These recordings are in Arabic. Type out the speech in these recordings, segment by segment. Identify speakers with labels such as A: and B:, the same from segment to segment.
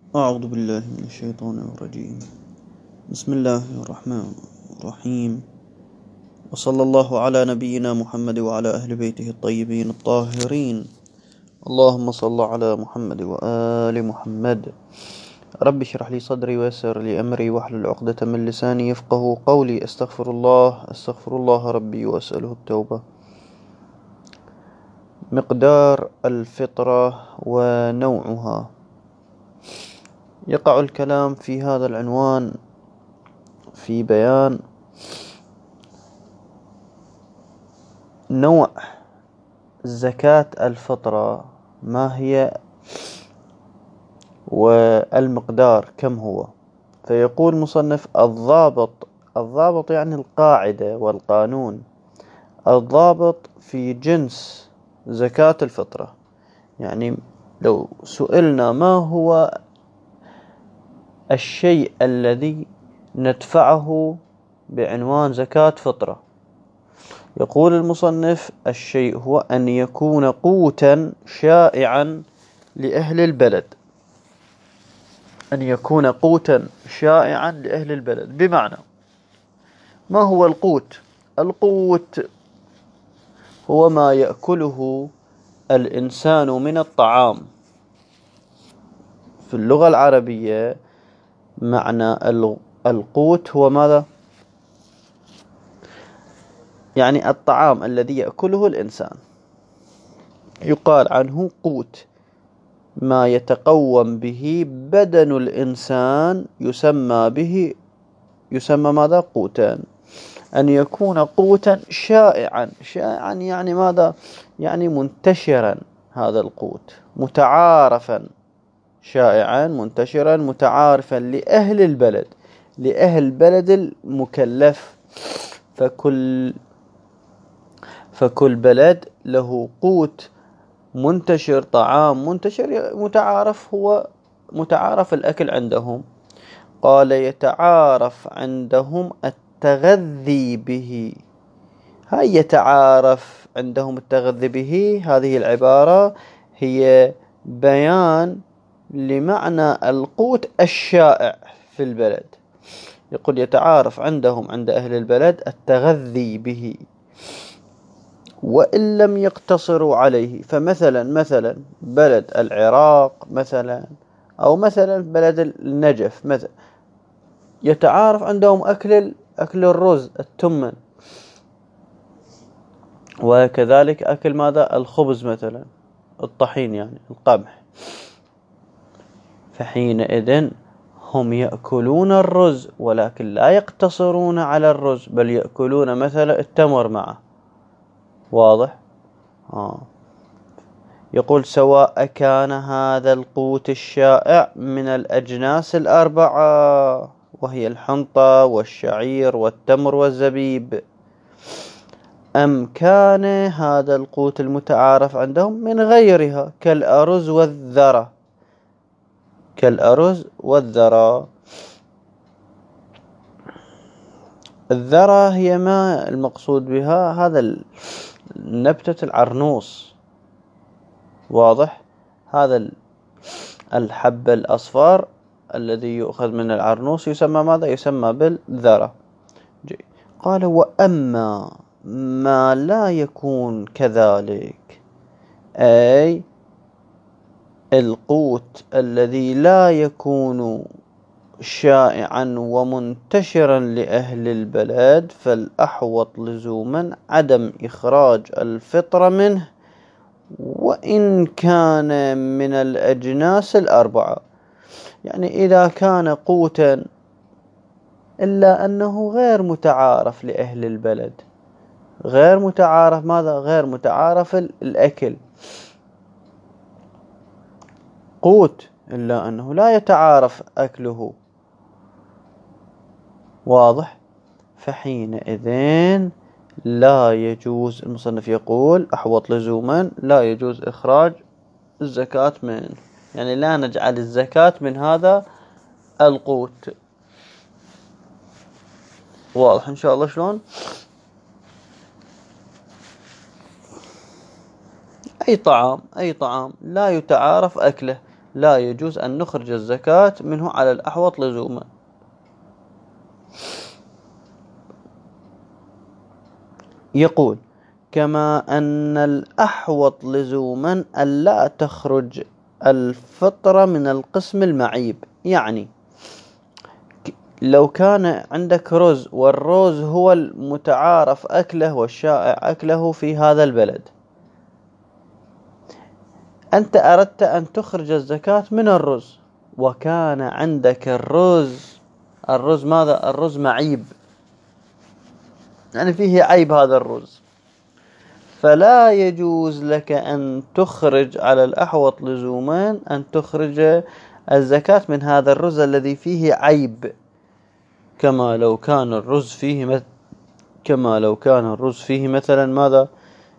A: أعوذ بالله من الشيطان الرجيم. بسم الله الرحمن الرحيم، وصلى الله على نبينا محمد وعلى أهل بيته الطيبين الطاهرين. اللهم صل على محمد وآل محمد. رب اشرح لي صدري ويسر لي أمري واحلل عقدة من لساني يفقه قولي. أستغفر الله ربي وأسأله التوبة. مقدار الفطرة ونوعها. يقع الكلام في هذا العنوان في بيان نوع زكاة الفطرة ما هي والمقدار كم هو. فيقول مصنف الضابط يعني القاعدة والقانون. الضابط في جنس زكاة الفطرة، يعني لو سئلنا ما هو الشيء الذي ندفعه بعنوان زكاة فطرة، يقول المصنف الشيء هو أن يكون قوتا شائعا لأهل البلد. أن يكون قوتا شائعا لأهل البلد، بمعنى ما هو القوت؟ القوت هو ما يأكله الإنسان من الطعام. في اللغة العربية معنى القوت هو ماذا؟ يعني الطعام الذي يأكله الإنسان، يقال عنه قوت. ما يتقوم به بدن الإنسان يسمى ماذا؟ قوتا. أن يكون قوتا شائعا يعني ماذا؟ يعني منتشرا. هذا القوت متعارفا، شائعا منتشرا متعارفا لأهل البلد المكلف. فكل بلد له قوت منتشر، طعام منتشر متعارف، هو متعارف الأكل عندهم. قال يتعارف عندهم التغذي به. هاي يتعارف عندهم التغذي به، هذه العبارة هي بيان لمعنى القوت الشائع في البلد. يقول يتعارف عندهم عند أهل البلد التغذي به، وإن لم يقتصروا عليه. فمثلا بلد العراق مثلا، أو مثلا بلد النجف مثلا، يتعارف عندهم أكل الرز التمن، وكذلك أكل ماذا؟ الخبز مثلا، الطحين يعني القمح. فحينئذ هم يأكلون الرز، ولكن لا يقتصرون على الرز، بل يأكلون مثلا التمر معه. واضح؟ يقول سواء كان هذا القوت الشائع من الأجناس الأربعة، وهي الحنطة والشعير والتمر والزبيب، أم كان هذا القوت المتعارف عندهم من غيرها كالأرز والذرة. الذرة هي ما المقصود بها؟ هذا نبتة العرنوس. واضح؟ هذا الحب الأصفر الذي يؤخذ من العرنوس يسمى ماذا؟ يسمى بالذرة. قال وأما ما لا يكون كذلك، أي القوت الذي لا يكون شائعا ومنتشرا لأهل البلد، فالأحوط لزوما عدم إخراج الفطر منه، وإن كان من الأجناس الأربعة. يعني إذا كان قوتا إلا أنه غير متعارف لأهل البلد، غير متعارف ماذا؟ غير متعارف الأكل. قوت إلا أنه لا يتعارف أكله. واضح؟ فحينئذ لا يجوز، المصنف يقول أحوط لزوما لا يجوز إخراج الزكاة منه، يعني لا نجعل الزكاة من هذا القوت. واضح إن شاء الله شلون؟ أي طعام لا يتعارف أكله، لا يجوز أن نخرج الزكاة منه على الأحوط لزوما. يقول كما أن الأحوط لزوما ألا تخرج الفطرة من القسم المعيب. يعني لو كان عندك رز، والرز هو المتعارف أكله والشائع أكله في هذا البلد، أنت أردت أن تخرج الزكاة من الرز، وكان عندك الرز ماذا؟ الرز معيب، يعني فيه عيب هذا الرز، فلا يجوز لك أن تخرج على الأحوط لزوما أن تخرج الزكاة من هذا الرز الذي فيه عيب، كما لو كان الرز فيه مثلا ماذا؟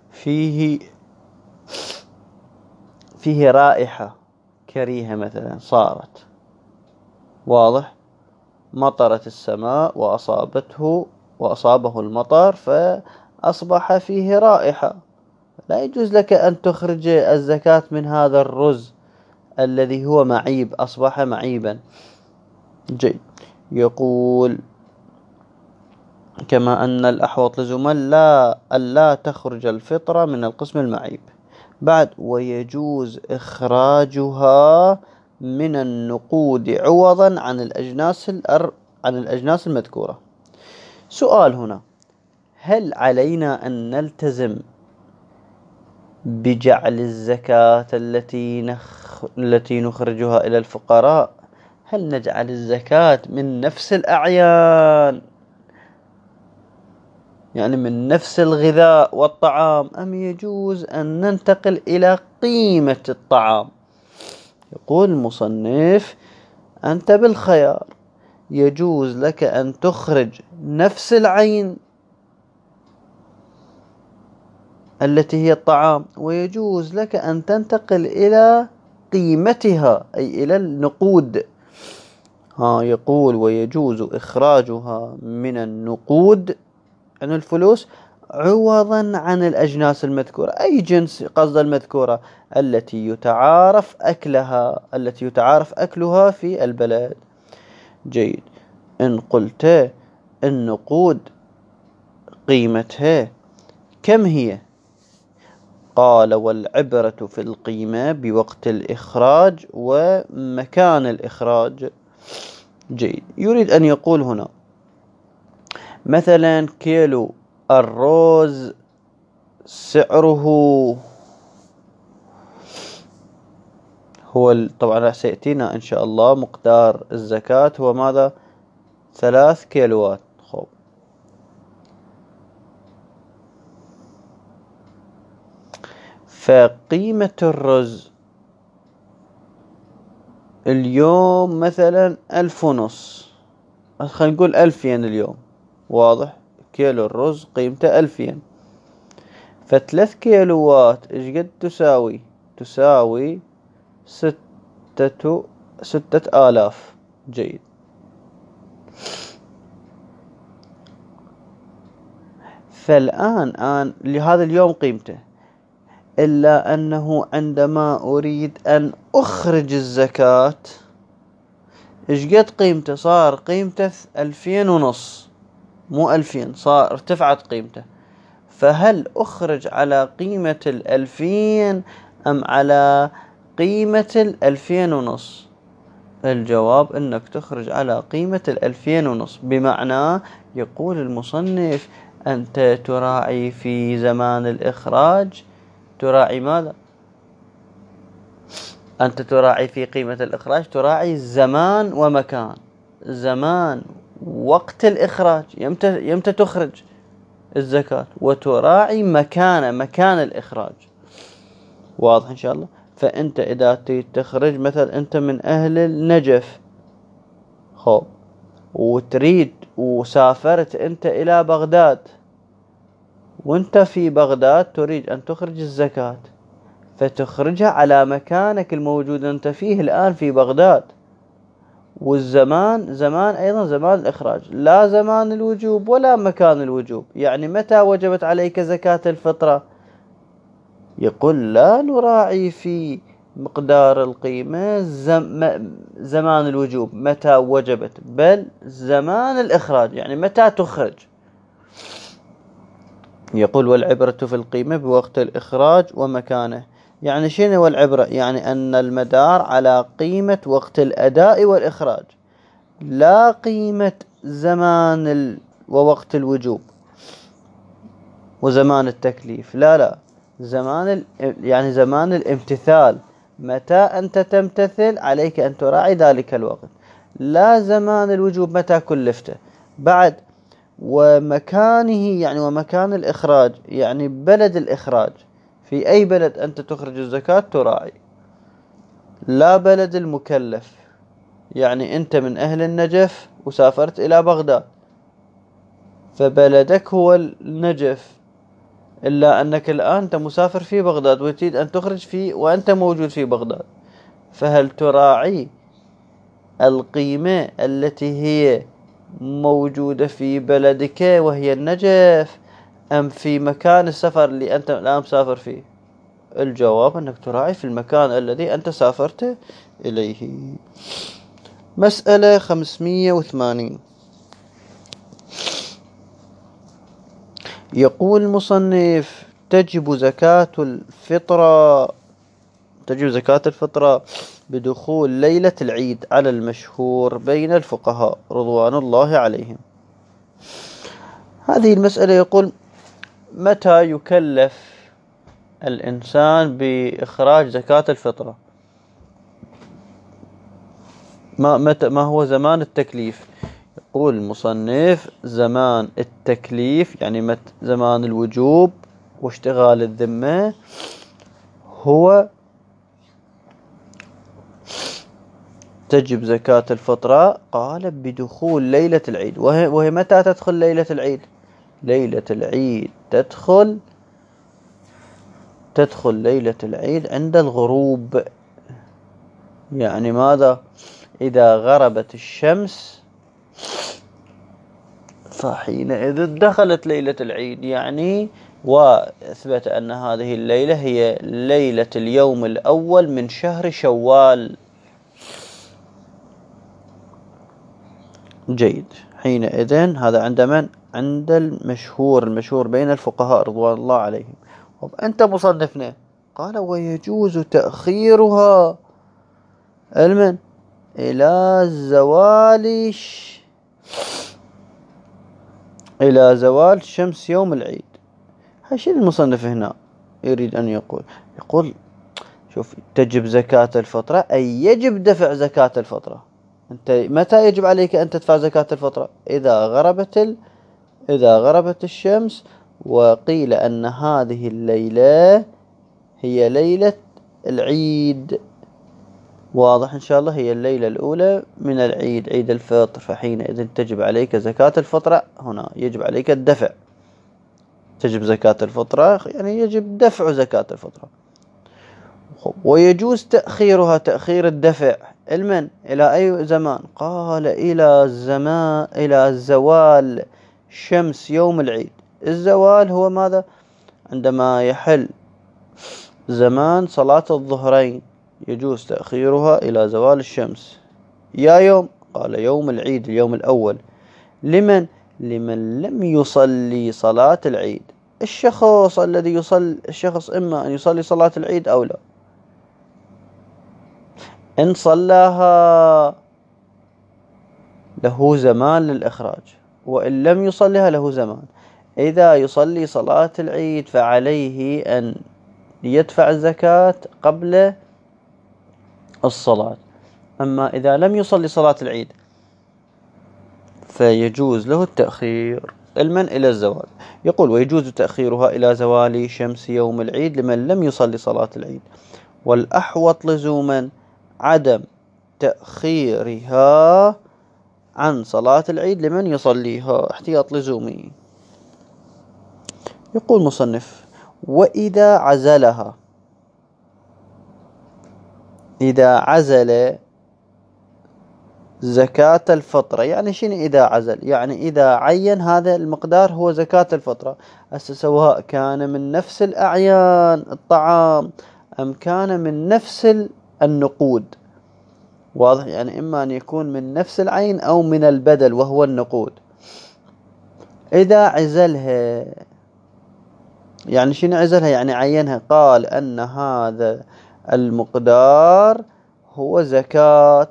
A: فيه رائحة كريهة مثلا صارت، واضح، مطرت السماء وأصابه المطر فأصبح فيه رائحة، لا يجوز لك أن تخرج الزكاة من هذا الرز الذي هو معيب، أصبح معيبا. جيد. يقول كما أن الأحوط لزوما ألا تخرج الفطرة من القسم المعيب. بعد ويجوز إخراجها من النقود عوضا عن الأجناس المذكورة. سؤال هنا: هل علينا أن نلتزم بجعل الزكاة التي نخرجها إلى الفقراء، هل نجعل الزكاة من نفس الأعيان، يعني من نفس الغذاء والطعام، أم يجوز أن ننتقل إلى قيمة الطعام؟ يقول المصنف: أنت بالخيار، يجوز لك أن تخرج نفس العين التي هي الطعام، ويجوز لك أن تنتقل إلى قيمتها أي إلى النقود. يقول ويجوز إخراجها من النقود عن الفلوس عوضا عن الأجناس المذكورة، أي جنس قصد المذكورة التي يتعارف أكلها في البلد. جيد. إن قلت النقود قيمتها كم هي؟ قال: والعبرة في القيمة بوقت الإخراج ومكان الإخراج. جيد. يريد أن يقول هنا مثلا كيلو الرز سعره هو طبعا سيأتينا إن شاء الله مقدار الزكاة هو ماذا؟ 3 كيلوات. فقيمة الرز اليوم مثلا 1500، خلينا نقول 2000 اليوم، واضح، كيلو الرز قيمته 2000، ف3 كيلوات ايش قد تساوي؟ تساوي 6000. جيد. فالآن لهذا اليوم قيمته، إلا أنه عندما أريد أن أخرج الزكاة إيش قد قيمته؟ صار قيمته 2500، مو 2000، صار ارتفعت قيمته، فهل أخرج على قيمة 2000 أم على قيمة 2500؟ الجواب أنك تخرج على قيمة 2500. بمعنى يقول المصنف أنت تراعي في زمان الإخراج، تراعي ماذا؟ أنت تراعي في قيمة الإخراج، تراعي الزمان ومكان، زمان وقت الإخراج يمتى تخرج الزكاة، وتراعي مكان الإخراج. واضح إن شاء الله؟ فأنت إذا تخرج مثلا أنت من أهل النجف، وتريد وسافرت أنت إلى بغداد، وأنت في بغداد تريد أن تخرج الزكاة، فتخرجها على مكانك الموجود أنت فيه الآن في بغداد، والزمان أيضا زمان الإخراج، لا زمان الوجوب ولا مكان الوجوب. يعني متى وجبت عليك زكاة الفطرة؟ يقول لا نراعي في مقدار القيمة زمان الوجوب متى وجبت، بل زمان الإخراج يعني متى تخرج. يقول والعبرة في القيمة بوقت الإخراج ومكانه. يعني شنو العبرة؟ يعني أن المدار على قيمة وقت الأداء والإخراج، لا قيمة زمان ووقت الوجوب وزمان التكليف، لا يعني زمان الامتثال، متى أنت تمتثل عليك أن تراعي ذلك الوقت، لا زمان الوجوب متى كلفته. بعد ومكانه يعني ومكان الإخراج يعني بلد الإخراج، في أي بلد أنت تخرج الزكاة تراعي، لا بلد المكلف. يعني أنت من أهل النجف وسافرت إلى بغداد، فبلدك هو النجف، إلا أنك الآن أنت مسافر في بغداد وتريد أن تخرج فيه وأنت موجود في بغداد، فهل تراعي القيمة التي هي موجودة في بلدك وهي النجف، أم في مكان السفر اللي أنت الآن مسافر فيه؟ الجواب أنك تراعي في المكان الذي أنت سافرت إليه. مسألة 580. يقول المصنف تجب زكاة الفطرة بدخول ليلة العيد على المشهور بين الفقهاء رضوان الله عليهم. هذه المسألة يقول متى يكلف الإنسان بإخراج زكاة الفطرة؟ ما هو زمان التكليف؟ يقول المصنف زمان التكليف يعني زمان الوجوب واشتغال الذمة هو تجب زكاة الفطرة، قال بدخول ليلة العيد. وهي متى تدخل ليلة العيد؟ ليلة العيد تدخل ليلة العيد عند الغروب. يعني ماذا؟ إذا غربت الشمس فحينئذ دخلت ليلة العيد. يعني وأثبت أن هذه الليلة هي ليلة اليوم الأول من شهر شوال. جيد. حينئذ هذا عند من؟ عند المشهور بين الفقهاء رضوان الله عليهم. أنت مصنفنا قال ويجوز تأخيرها علما إلى زوال شمس يوم العيد. هالشيء المصنف هنا يريد أن يقول شوف، تجب زكاة الفطرة أي يجب دفع زكاة الفطرة. أنت متى يجب عليك أن تدفع زكاة الفطرة؟ إذا غربت الشمس، وقيل أن هذه الليلة هي ليلة العيد. واضح إن شاء الله، هي الليلة الأولى من العيد، عيد الفطر، فحينئذ تجب عليك زكاة الفطرة. هنا يجب عليك الدفع. تجب زكاة الفطرة يعني يجب دفع زكاة الفطرة. ويجوز تأخيرها تأخير الدفع إلى أي زمان؟ قال إلى زوال شمس يوم العيد. الزوال هو ماذا؟ عندما يحل زمان صلاة الظهرين يجوز تأخيرها إلى زوال الشمس. يا يوم؟ قال يوم العيد، اليوم الأول. لمن لم يصلي صلاة العيد. الشخص إما أن يصلي صلاة العيد أو لا. إن صلاها له زمان للإخراج، وإن لم يصليها له زمان. إذا يصلي صلاة العيد فعليه أن يدفع الزكاة قبل الصلاة. أما إذا لم يصلي صلاة العيد فيجوز له التأخير إلى الزوال. يقول ويجوز تأخيرها إلى زوال شمس يوم العيد لمن لم يصلي صلاة العيد، والأحوط لزوما عدم تأخيرها عن صلاة العيد لمن يصليها، احتياط لزومي. يقول مصنف وإذا عزلها، إذا عزل زكاة الفطرة. يعني شنو إذا عزل؟ يعني إذا عين هذا المقدار هو زكاة الفطرة، سواء كان من نفس الأعيان الطعام، أم كان من نفس النقود. واضح؟ يعني إما أن يكون من نفس العين أو من البدل وهو النقود. إذا عزلها، يعني شنو عزلها؟ يعني عينها، قال أن هذا المقدار هو زكاة.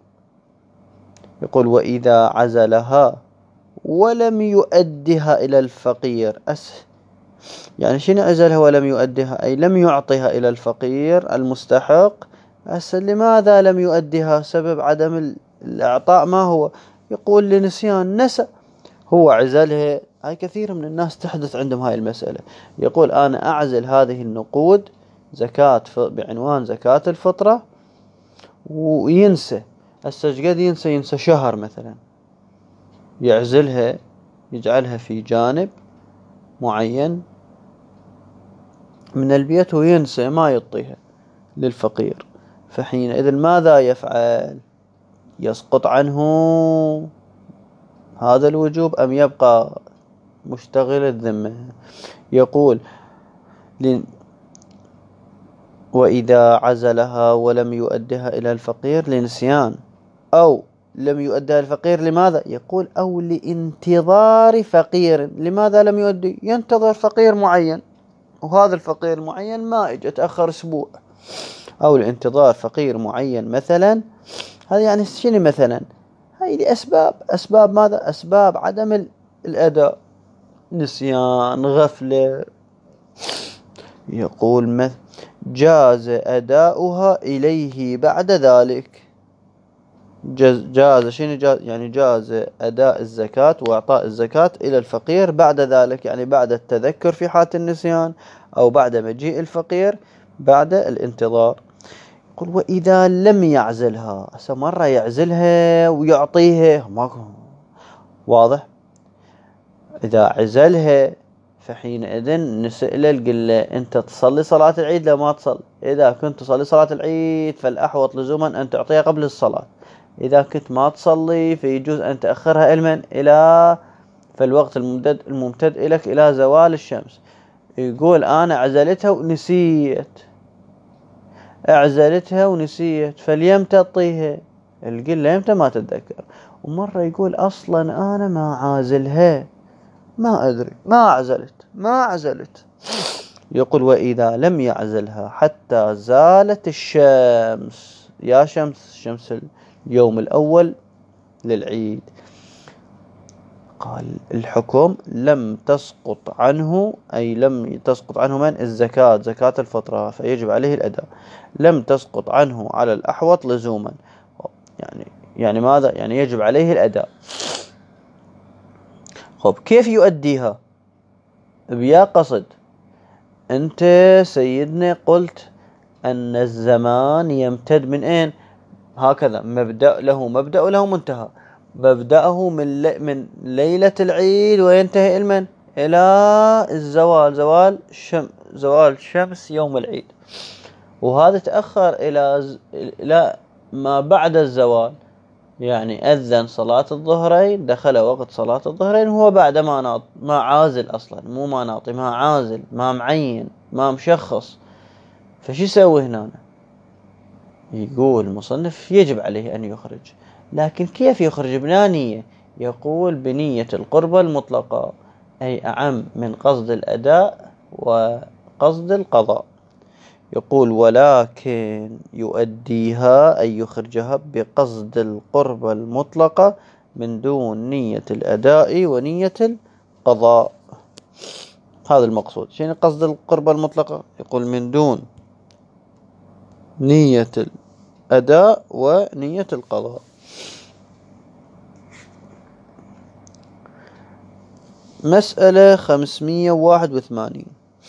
A: يقول وإذا عزلها ولم يؤدها إلى الفقير. يعني شنو عزلها ولم يؤدها؟ أي لم يعطيها إلى الفقير المستحق. لماذا لم يؤدها؟ سبب عدم الإعطاء ما هو؟ يقول لنسيان، نسى. هو عزلها. هاي كثير من الناس تحدث عندهم هاي المسألة. يقول أنا أعزل هذه النقود زكاة بعنوان زكاة الفطرة، وينسى. ايش قد ينسى شهر مثلا، يعزلها، يجعلها في جانب معين من البيت وينسى ما يعطيها للفقير. فحينئذ ماذا يفعل؟ يسقط عنه هذا الوجوب أم يبقى مشتغل الذمة؟ يقول وإذا عزلها ولم يؤدها إلى الفقير لنسيان، أو لم يؤدها الفقير لماذا؟ يقول أو لانتظار فقير. لماذا لم يؤدي؟ ينتظر فقير معين، وهذا الفقير المعين ما اجى، تأخر أسبوع. أو لانتظار فقير معين مثلا. هذا يعني شنو مثلا؟ هاي لأسباب. أسباب ماذا؟ أسباب عدم الأداء، نسيان، غفلة. يقول جاز أداؤها إليه بعد ذلك. جاز شنو جاز؟ يعني جاز أداء الزكاة وإعطاء الزكاة إلى الفقير بعد ذلك، يعني بعد التذكر في حالة النسيان، أو بعد مجيء الفقير، بعد الانتظار. يقول وإذا لم يعزلها، مرة يعزلها ويعطيها ماكو. واضح؟ إذا عزلها فحينئذ نسأله، نقول له أنت تصلي صلاة العيد لو ما تصلي. إذا كنت تصلي صلاة العيد فالأحوط لزوما أن تعطيها قبل الصلاة. إذا كنت ما تصلي فيجوز أن تأخرها إلى فالوقت الممتد إليك إلى زوال الشمس. يقول أنا عزلتها ونسيت، أعزلتها ونسيت، فاليوم تعطيها. القل له يمتى ما تتذكر. ومرة يقول أصلا أنا ما عازلها، ما أدري، ما عزلت. يقول وإذا لم يعزلها حتى زالت الشمس، يا شمس اليوم الأول للعيد، قال الحكم لم تسقط عنه، أي لم تسقط عنه من الزكاة، زكاة الفطرة، فيجب عليه الأداء. لم تسقط عنه على الأحوط لزوما. يعني ماذا؟ يعني يجب عليه الأداء. خب كيف يؤديها؟ بيا قصد. أنت سيدنا قلت أن الزمان يمتد من أين؟ هكذا، مبدأ له منتهى. مبدأه من ليلة العيد وينتهي إلى الزوال، زوال الشمس يوم العيد. وهذا تأخر إلى ما بعد الزوال. يعني أذن صلاة الظهرين، دخل وقت صلاة الظهرين وهو بعد ما عازل أصلا، مو ما ناطي، ما عازل، ما معين، ما مشخص. فشي يسوي هنا؟ يقول المصنف يجب عليه أن يخرج. لكن كيف يخرج؟ بلا نية. يقول بنية القربة المطلقة، أي أعم من قصد الأداء وقصد القضاء. يقول ولكن يؤديها، أي يخرجها بقصد القربة المطلقة من دون نية الأداء ونية القضاء. هذا المقصود. شنو قصد القربة المطلقة؟ يقول من دون نية الأداء ونية القضاء. مسألة 581.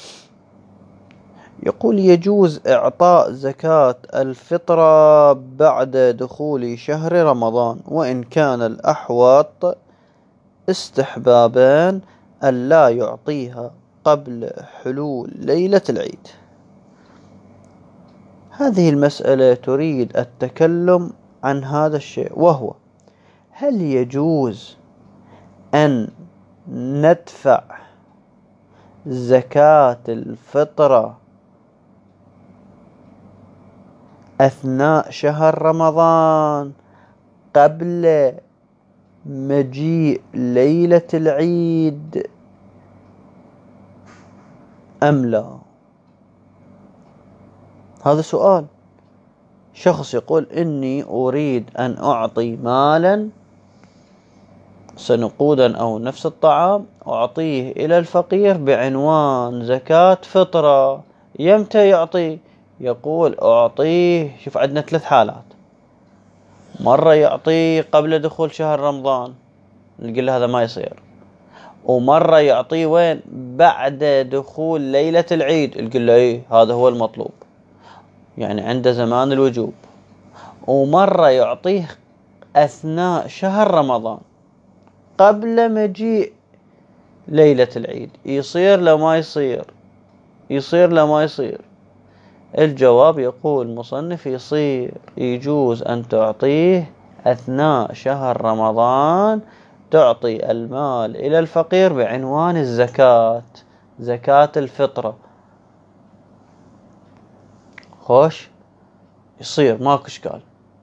A: يقول يجوز إعطاء زكاة الفطرة بعد دخول شهر رمضان، وإن كان الأحوط استحبابا أن لا يعطيها قبل حلول ليلة العيد. هذه المسألة تريد التكلم عن هذا الشيء، وهو هل يجوز أن ندفع زكاة الفطرة أثناء شهر رمضان قبل مجيء ليلة العيد أم لا؟ هذا سؤال. شخص يقول إني أريد أن أعطي مالا سنقودا أو نفس الطعام أعطيه إلى الفقير بعنوان زكاة فطرة. يمتى يعطي؟ يقول أعطيه، شوف عندنا 3 حالات. مرة يعطيه قبل دخول شهر رمضان، نقول له هذا ما يصير. ومرة يعطيه وين؟ بعد دخول ليلة العيد، نقول له إيه هذا هو المطلوب، يعني عند زمان الوجوب. ومرة يعطيه أثناء شهر رمضان قبل مجيء ليلة العيد. يصير لو ما يصير؟ يصير لو ما يصير؟ الجواب يقول المصنف يصير، يجوز أن تعطيه أثناء شهر رمضان، تعطي المال إلى الفقير بعنوان الزكاة، زكاة الفطرة. خوش، يصير ماكو إشكال.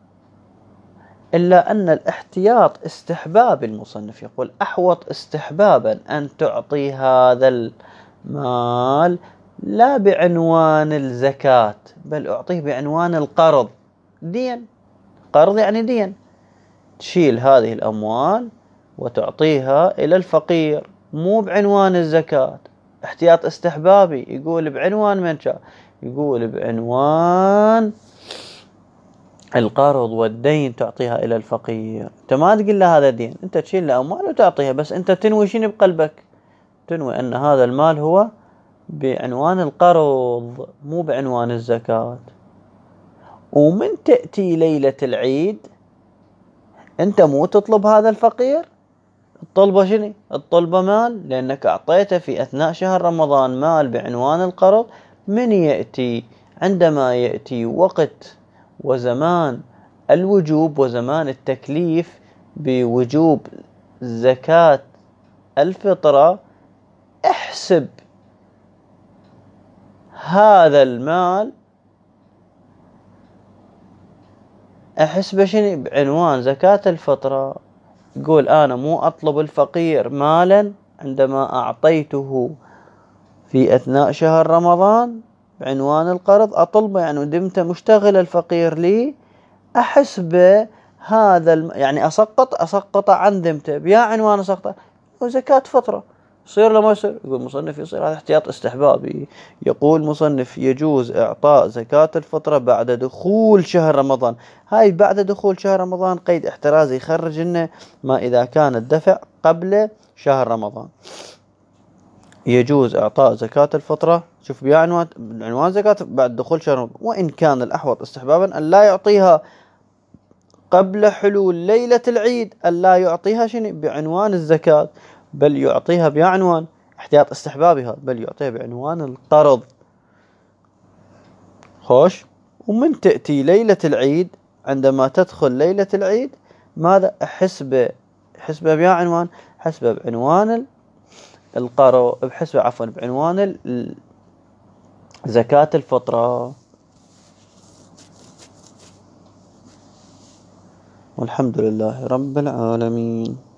A: إلا أن الاحتياط استحباب. المصنف يقول أحوط استحبابا أن تعطي هذا المال لا بعنوان الزكاة، بل أعطيه بعنوان القرض، دين. قرض يعني دين. تشيل هذه الأموال وتعطيها إلى الفقير، مو بعنوان الزكاة. احتياط استحبابي. يقول بعنوان من شاء؟ يقول بعنوان القرض والدين، تعطيها إلى الفقير. أنت ما تقول له هذا دين، أنت تشيل له أموال وتعطيها، بس أنت تنوي شنو بقلبك؟ تنوي أن هذا المال هو بعنوان القرض، مو بعنوان الزكاة. ومن تأتي ليلة العيد أنت مو تطلب هذا الفقير، الطلبة شنو؟ الطلبة مال، لأنك أعطيته في أثناء شهر رمضان مال بعنوان القرض. من يأتي؟ عندما يأتي وقت وزمان الوجوب وزمان التكليف بوجوب زكاة الفطرة، احسب هذا المال، احسبه شنو؟ بعنوان زكاة الفطرة. يقول أنا مو أطلب الفقير مالا عندما أعطيته في أثناء شهر رمضان بعنوان القرض، أطلبه يعني دمت مشتغل الفقير لي، أحسبه هذا يعني أسقط عن ذمته بيا عنوان أسقطه وزكاة فطرة. يصير لما يصير؟ يقول مصنف يصير. هذا احتياط استحبابي. يقول مصنف يجوز إعطاء زكاة الفطرة بعد دخول شهر رمضان. هاي بعد دخول شهر رمضان قيد احترازي، يخرج لنا ما إذا كان الدفع قبل شهر رمضان. يجوز إعطاء زكاة الفطرة، شوف بيا عنوان زكاة بعد دخول شهر رمضان. وإن كان الأحوط استحبابا أن لا يعطيها قبل حلول ليلة العيد، ألا يعطيها شنو؟ بعنوان الزكاة، بل يعطيها بعنوان احتياط استحبابي هذا، بل يعطيها بعنوان القرض. خوش. ومن تأتي ليلة العيد، عندما تدخل ليلة العيد، ماذا؟ حسبه بعنوان، حسبه بعنوان القرض، بحسبه عفوا بعنوان زكاة الفطرة. والحمد لله رب العالمين.